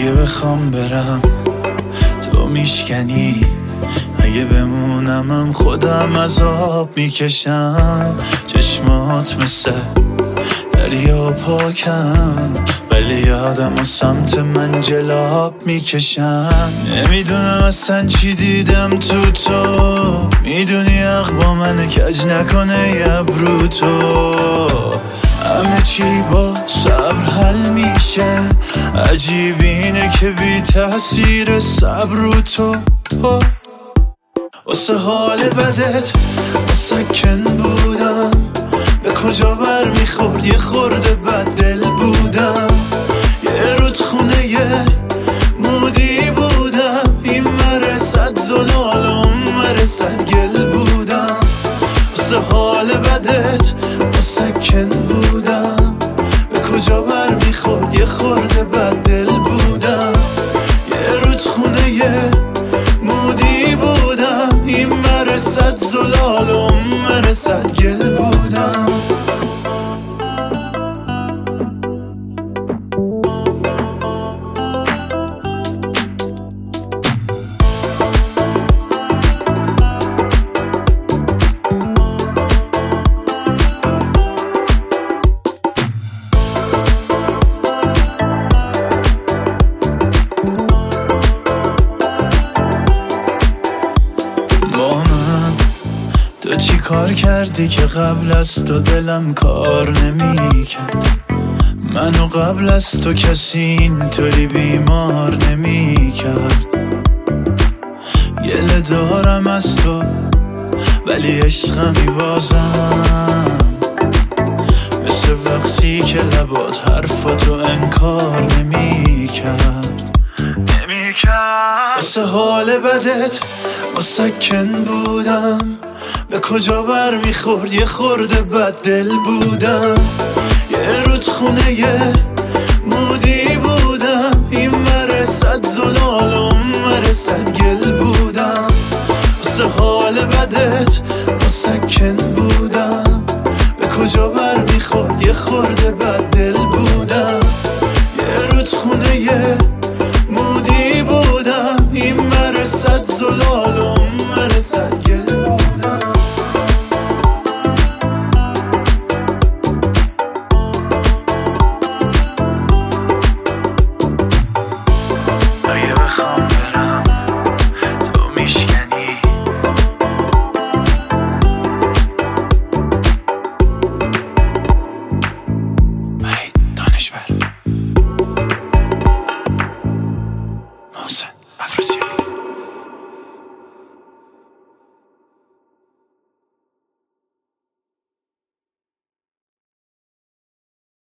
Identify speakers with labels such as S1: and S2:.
S1: اگه بخوام برم تو میشکنی، اگه بمونمم خودم عذاب میکشم. چشمات مثل دریا پاکن، ولی یادم و سمت من جلاب میکشن. نمیدونم اصلا چی دیدم تو میدونی حق با من کج نکنه ابرو تو. همه چی با صبر حل میشه، عجیب اینه که بی تأثیر صبر رو تو. واسه حال بدت مسکن بودم، به کجا بر میخورد یه خورده بد دل بودم. یه رودخونه یه مودی بودم، این مرسد زلال و اون مرسد گل بودم. واسه حال بدت مسکن بودم، به کجا بر میخورد یه خورده بد دل بودم. یه رودخونه یه مودی بودم، این مرسد زلال و اون مرسد گل بودم. تو چی کار کردی که قبل از تو دلم کار نمیکرد؟ منو قبل از تو کسی اینطوری بیمار نمیکرد. گله دارم از تو ولی عشقمی بازم، مثل وقتی که لبات حرفاتو انکار نمیکرد. واسه حال بدت مسکن بودم، به کجا بر میخورد یه خورده بد دل بودم. یه رودخونه یه مودی بودم، این مرسد زلال و اون مرسد